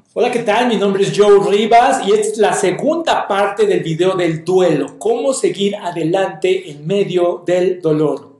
Hola, ¿qué tal? Mi nombre es Joe Rivas y esta es la segunda parte del video del duelo. Cómo seguir adelante en medio del dolor.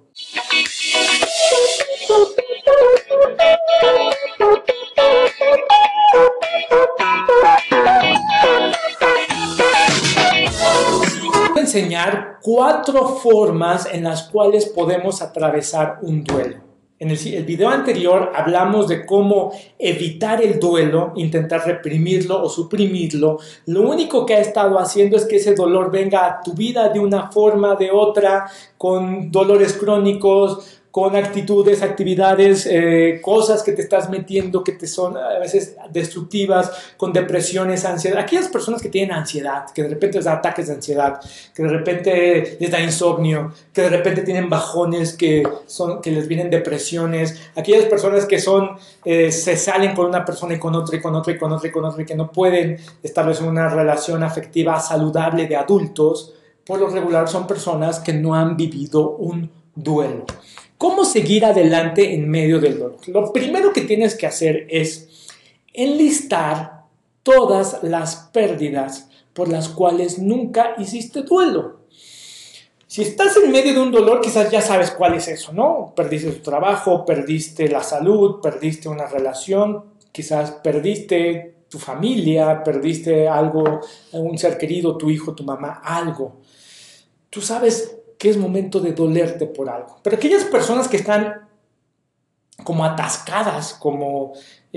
Voy a enseñar 4 formas en las cuales podemos atravesar un duelo. En el video anterior hablamos de cómo evitar el duelo, intentar reprimirlo o suprimirlo. Lo único que ha estado haciendo es que ese dolor venga a tu vida de una forma, de otra, con dolores crónicos, con actitudes, actividades, cosas que te estás metiendo que te son a veces destructivas, con depresiones, ansiedad. Aquellas personas que tienen ansiedad, que de repente les da ataques de ansiedad, que de repente les da insomnio, que de repente tienen bajones, que les vienen depresiones, aquellas personas que se salen con una persona y con otra y con otra y con otra y con otra y que no pueden establecer una relación afectiva saludable de adultos, por lo regular son personas que no han vivido un duelo. ¿Cómo seguir adelante en medio del dolor? Lo primero que tienes que hacer es enlistar todas las pérdidas por las cuales nunca hiciste duelo. Si estás en medio de un dolor, quizás ya sabes cuál es eso, ¿no? Perdiste tu trabajo, perdiste la salud, perdiste una relación, quizás perdiste tu familia, perdiste algo, un ser querido, tu hijo, tu mamá, algo. Tú sabes que es momento de dolerte por algo. Pero aquellas personas que están como atascadas, como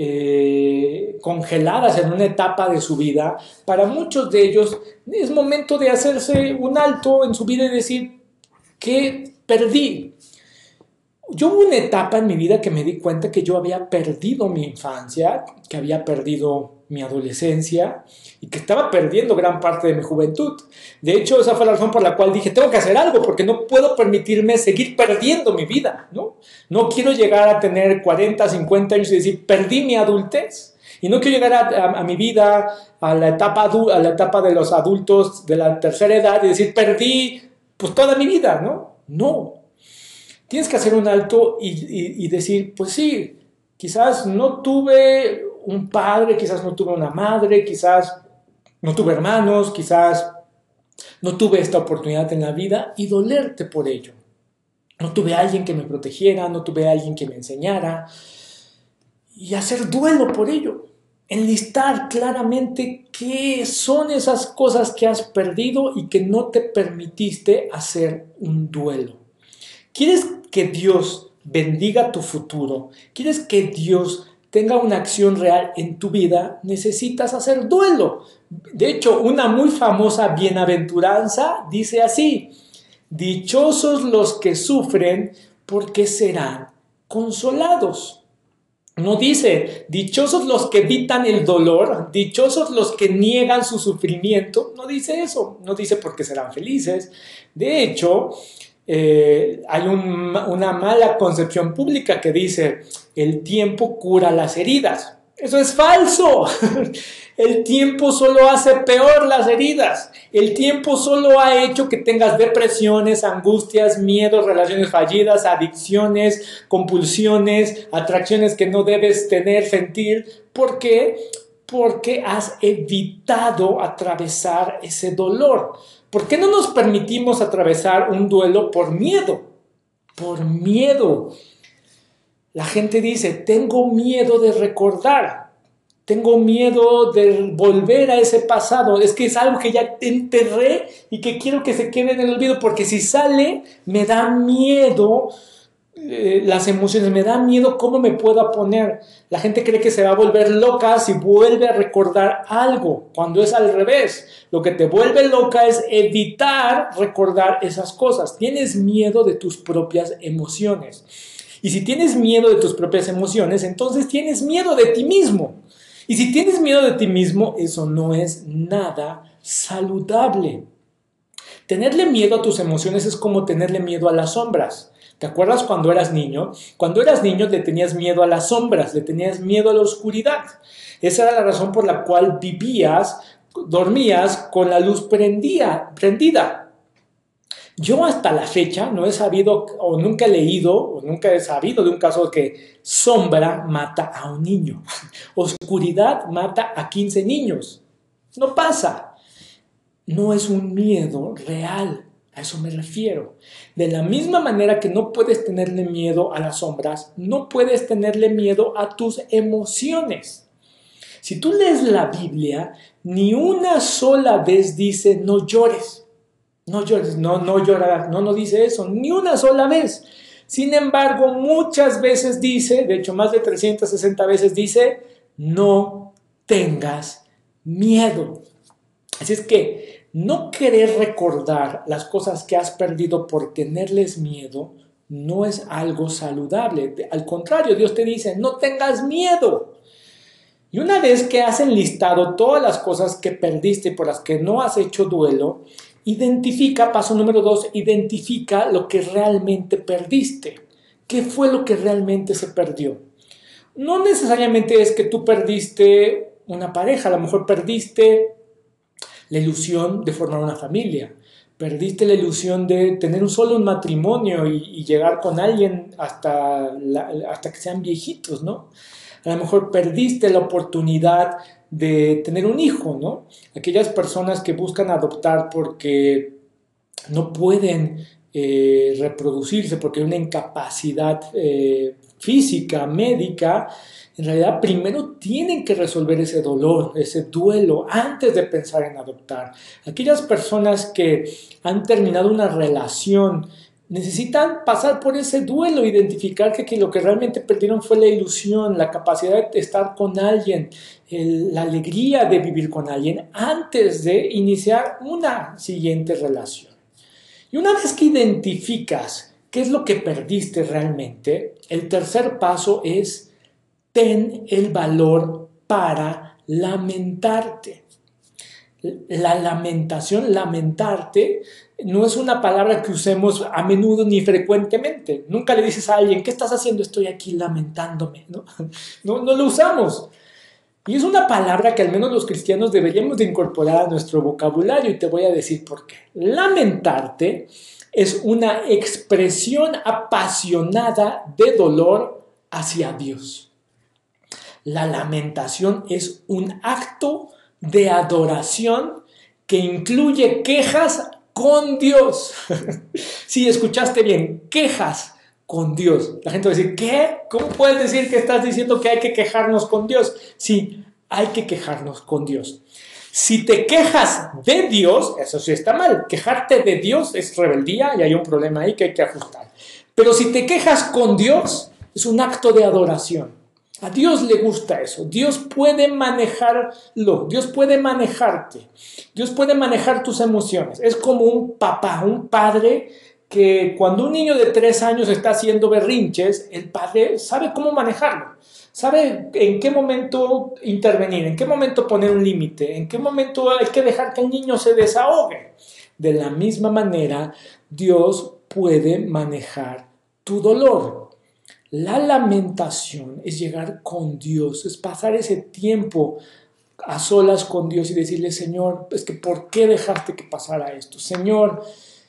congeladas en una etapa de su vida, para muchos de ellos es momento de hacerse un alto en su vida y decir, ¿qué perdí? Yo hubo una etapa en mi vida que me di cuenta que yo había perdido mi infancia, que había perdido mi adolescencia y que estaba perdiendo gran parte de mi juventud. De hecho, esa fue la razón por la cual dije, tengo que hacer algo porque no puedo permitirme seguir perdiendo mi vida, ¿no? No quiero llegar a tener 40, 50 años y decir, perdí mi adultez. Y no quiero llegar a mi vida, a la etapa de los adultos de la tercera edad y decir, perdí pues toda mi vida, ¿no? No. Tienes que hacer un alto y decir, pues sí, quizás no tuve un padre, quizás no tuve una madre, quizás no tuve hermanos, quizás no tuve esta oportunidad en la vida y dolerte por ello. No tuve a alguien que me protegiera, no tuve a alguien que me enseñara y hacer duelo por ello. Enlistar claramente qué son esas cosas que has perdido y que no te permitiste hacer un duelo. ¿Quieres que Dios bendiga tu futuro? ¿Quieres que Dios tenga una acción real en tu vida? Necesitas hacer duelo. De hecho, una muy famosa bienaventuranza dice así: dichosos los que sufren porque serán consolados. No dice, dichosos los que evitan el dolor, dichosos los que niegan su sufrimiento. No dice eso, no dice porque serán felices. De hecho, hay una mala concepción pública que dice, el tiempo cura las heridas. Eso es falso. El tiempo solo hace peor las heridas. El tiempo solo ha hecho que tengas depresiones, angustias, miedos, relaciones fallidas, adicciones, compulsiones, atracciones que no debes tener, sentir. ¿Por qué? Porque has evitado atravesar ese dolor. ¿Por qué no nos permitimos atravesar un duelo por miedo? Por miedo. La gente dice, tengo miedo de recordar, tengo miedo de volver a ese pasado, es que es algo que ya te enterré y que quiero que se quede en el olvido, porque si sale, me da miedo las emociones, me da miedo cómo me pueda poner. La gente cree que se va a volver loca si vuelve a recordar algo, cuando es al revés. Lo que te vuelve loca es evitar recordar esas cosas. Tienes miedo de tus propias emociones. Y si tienes miedo de tus propias emociones, entonces tienes miedo de ti mismo. Y si tienes miedo de ti mismo, eso no es nada saludable. Tenerle miedo a tus emociones es como tenerle miedo a las sombras. ¿Te acuerdas cuando eras niño? Cuando eras niño le tenías miedo a las sombras, le tenías miedo a la oscuridad. Esa era la razón por la cual dormías con la luz prendida. Yo hasta la fecha no he sabido o nunca he leído o nunca he sabido de un caso que sombra mata a un niño, oscuridad mata a 15 niños. No pasa. No es un miedo real, a eso me refiero. De la misma manera que no puedes tenerle miedo a las sombras, no puedes tenerle miedo a tus emociones. Si tú lees la Biblia, ni una sola vez dice no llores. No llores, no llorarás, no dice eso, ni una sola vez. Sin embargo, muchas veces dice, de hecho más de 360 veces dice, no tengas miedo. Así es que no querer recordar las cosas que has perdido por tenerles miedo no es algo saludable. Al contrario, Dios te dice, no tengas miedo. Y una vez que has enlistado todas las cosas que perdiste por las que no has hecho duelo, identifica, paso número 2, identifica lo que realmente perdiste. ¿Qué fue lo que realmente se perdió? No necesariamente es que tú perdiste una pareja, a lo mejor perdiste la ilusión de formar una familia, perdiste la ilusión de tener solo un matrimonio y llegar con alguien hasta que sean viejitos, ¿no? A lo mejor perdiste la oportunidad de tener un hijo, ¿no? Aquellas personas que buscan adoptar porque no pueden reproducirse, porque hay una incapacidad física, médica, en realidad primero tienen que resolver ese dolor, ese duelo, antes de pensar en adoptar. Aquellas personas que han terminado una relación necesitan pasar por ese duelo, identificar que lo que realmente perdieron fue la ilusión, la capacidad de estar con alguien, la alegría de vivir con alguien antes de iniciar una siguiente relación. Y una vez que identificas qué es lo que perdiste realmente, el tercer paso es ten el valor para lamentarte. La lamentación, lamentarte, no es una palabra que usemos a menudo ni frecuentemente. Nunca le dices a alguien, ¿qué estás haciendo? Estoy aquí lamentándome. No lo usamos. Y es una palabra que al menos los cristianos deberíamos de incorporar a nuestro vocabulario y te voy a decir por qué. Lamentarte es una expresión apasionada de dolor hacia Dios. La lamentación es un acto de adoración que incluye quejas con Dios. Sí, escuchaste bien, quejas con Dios. La gente va a decir, ¿qué? ¿Cómo puedes decir que estás diciendo que hay que quejarnos con Dios? Sí, hay que quejarnos con Dios. Si te quejas de Dios, eso sí está mal. Quejarte de Dios es rebeldía y hay un problema ahí que hay que ajustar. Pero si te quejas con Dios, es un acto de adoración. A Dios le gusta eso. Dios puede manejarlo. Dios puede manejarte. Dios puede manejar tus emociones. Es como un papá, un padre que cuando un niño de 3 años está haciendo berrinches, el padre sabe cómo manejarlo. Sabe en qué momento intervenir, en qué momento poner un límite, en qué momento hay que dejar que el niño se desahogue. De la misma manera, Dios puede manejar tu dolor. La lamentación es llegar con Dios, es pasar ese tiempo a solas con Dios y decirle, Señor, es que ¿por qué dejaste que pasara esto? Señor,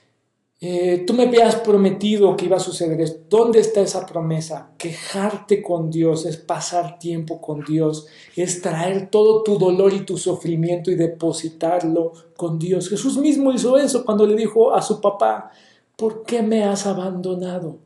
tú me habías prometido que iba a suceder esto. ¿Dónde está esa promesa? Quejarte con Dios es pasar tiempo con Dios, es traer todo tu dolor y tu sufrimiento y depositarlo con Dios. Jesús mismo hizo eso cuando le dijo a su papá, ¿por qué me has abandonado?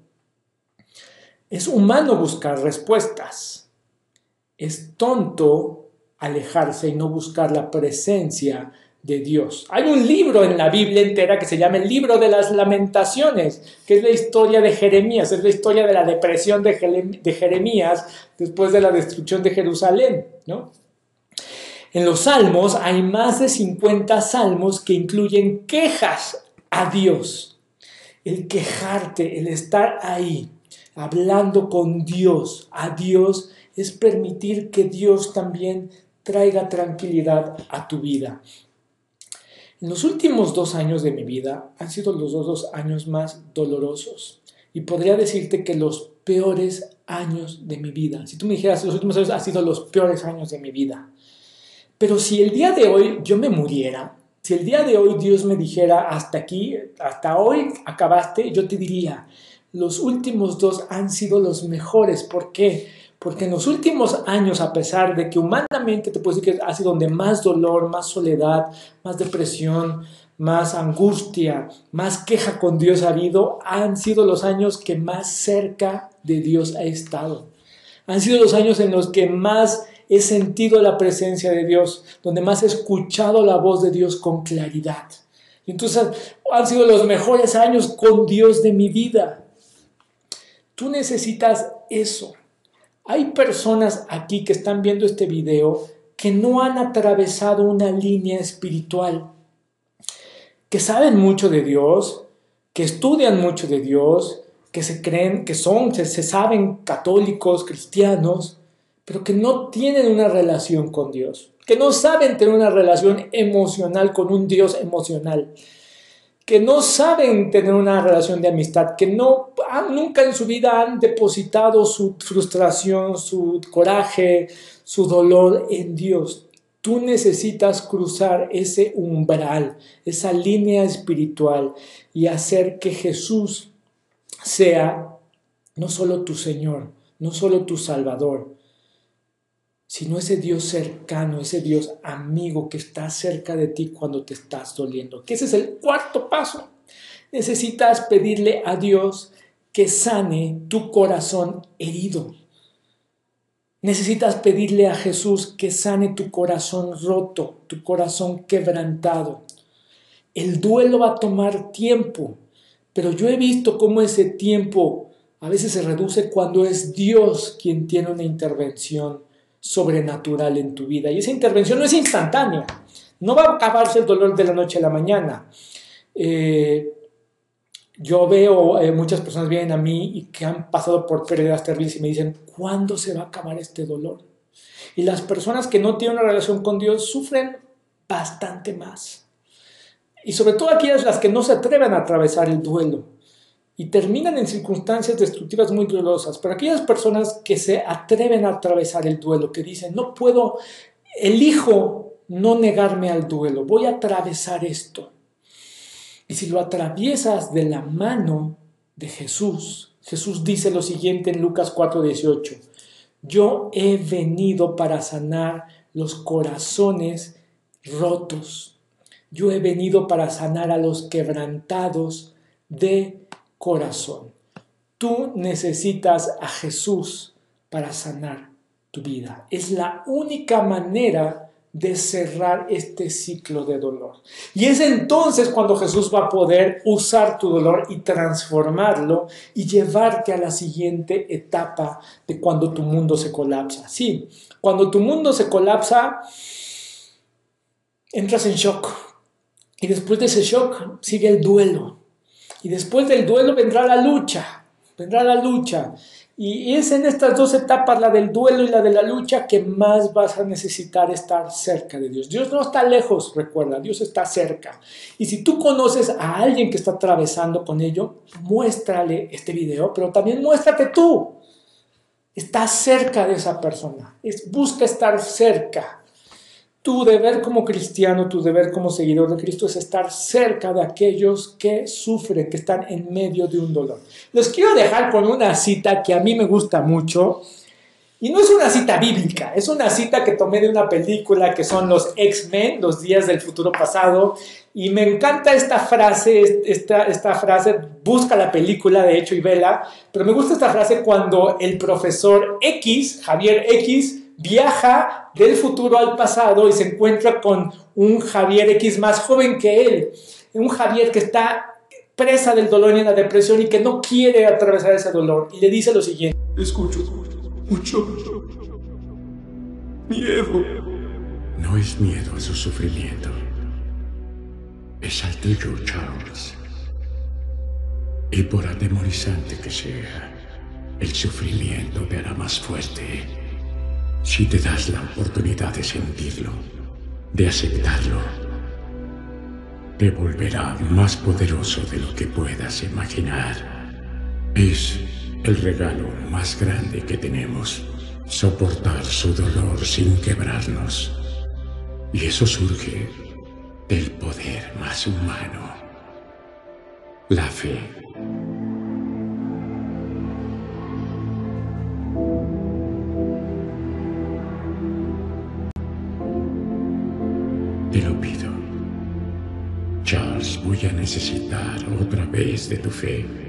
Es humano buscar respuestas. Es tonto alejarse y no buscar la presencia de Dios. Hay un libro en la Biblia entera que se llama el libro de las lamentaciones, que es la historia de Jeremías, es la historia de la depresión de Jeremías después de la destrucción de Jerusalén, ¿no? En los salmos hay más de 50 salmos que incluyen quejas a Dios. El quejarte, el estar ahí, hablando con Dios, a Dios, es permitir que Dios también traiga tranquilidad a tu vida. En los últimos 2 años de mi vida han sido los 2 años más dolorosos y podría decirte que los peores años de mi vida. Si tú me dijeras, los últimos años han sido los peores años de mi vida. Pero si el día de hoy yo me muriera, Si el día de hoy Dios me dijera hasta aquí, hasta hoy acabaste, yo te diría, los últimos 2 han sido los mejores. ¿Por qué? Porque en los últimos años, a pesar de que humanamente te puedo decir que ha sido donde más dolor, más soledad, más depresión, más angustia, más queja con Dios ha habido, han sido los años que más cerca de Dios he estado. Han sido los años en los que más he sentido la presencia de Dios, donde más he escuchado la voz de Dios con claridad. Y entonces han sido los mejores años con Dios de mi vida. Tú necesitas eso. Hay personas aquí que están viendo este video que no han atravesado una línea espiritual, que saben mucho de Dios, que estudian mucho de Dios, que se creen, que se saben católicos, cristianos, pero que no tienen una relación con Dios, que no saben tener una relación emocional con un Dios emocional, que no saben tener una relación de amistad, que nunca en su vida han depositado su frustración, su coraje, su dolor en Dios. Tú necesitas cruzar ese umbral, esa línea espiritual y hacer que Jesús sea no solo tu Señor, no solo tu Salvador, sino ese Dios cercano, ese Dios amigo que está cerca de ti cuando te estás doliendo. Que ese es el 4º paso. Necesitas pedirle a Dios que sane tu corazón herido. Necesitas pedirle a Jesús que sane tu corazón roto, tu corazón quebrantado. El duelo va a tomar tiempo, pero yo he visto cómo ese tiempo a veces se reduce cuando es Dios quien tiene una intervención sobrenatural en tu vida. Y esa intervención no es instantánea. No va a acabarse el dolor de la noche a la mañana. Yo veo muchas personas vienen a mí y que han pasado por pérdidas terribles y me dicen, ¿cuándo se va a acabar este dolor? Y las personas que no tienen una relación con Dios sufren bastante más. Y sobre todo aquellas las que no se atreven a atravesar el duelo y terminan en circunstancias destructivas muy dolorosas. Pero aquellas personas que se atreven a atravesar el duelo, que dicen, no puedo, elijo no negarme al duelo, voy a atravesar esto. Y si lo atraviesas de la mano de Jesús, Jesús dice lo siguiente en Lucas 4:18, yo he venido para sanar los corazones rotos. Yo he venido para sanar a los quebrantados de corazón. Tú necesitas a Jesús para sanar tu vida. Es la única manera de cerrar este ciclo de dolor. Y es entonces cuando Jesús va a poder usar tu dolor y transformarlo y llevarte a la siguiente etapa de cuando tu mundo se colapsa. Sí, cuando tu mundo se colapsa, entras en shock. Y después de ese shock sigue el duelo. Y después del duelo vendrá la lucha. Y es en estas 2 etapas, la del duelo y la de la lucha, que más vas a necesitar estar cerca de Dios. Dios no está lejos, recuerda, Dios está cerca. Y si tú conoces a alguien que está atravesando con ello, muéstrale este video, pero también muéstrate tú. Estás cerca de esa persona. Busca estar cerca. Tu deber como cristiano, tu deber como seguidor de Cristo es estar cerca de aquellos que sufren, que están en medio de un dolor. Los quiero dejar con una cita que a mí me gusta mucho y no es una cita bíblica, es una cita que tomé de una película que son los X-Men, los días del futuro pasado, y me encanta esta frase, busca la película de hecho y vela, pero me gusta esta frase cuando el profesor X, Javier X, viaja del futuro al pasado y se encuentra con un Javier X más joven que él, un Javier que está presa del dolor y de la depresión y que no quiere atravesar ese dolor, y le dice lo siguiente: escucho mucho miedo. No es miedo a su sufrimiento, es al tuyo, Charles. Y por atemorizante que sea, el sufrimiento te hará más fuerte. Si te das la oportunidad de sentirlo, de aceptarlo, te volverá más poderoso de lo que puedas imaginar. Es el regalo más grande que tenemos, soportar su dolor sin quebrarnos. Y eso surge del poder más humano, la fe. Te lo pido. Charles, voy a necesitar otra vez de tu fe.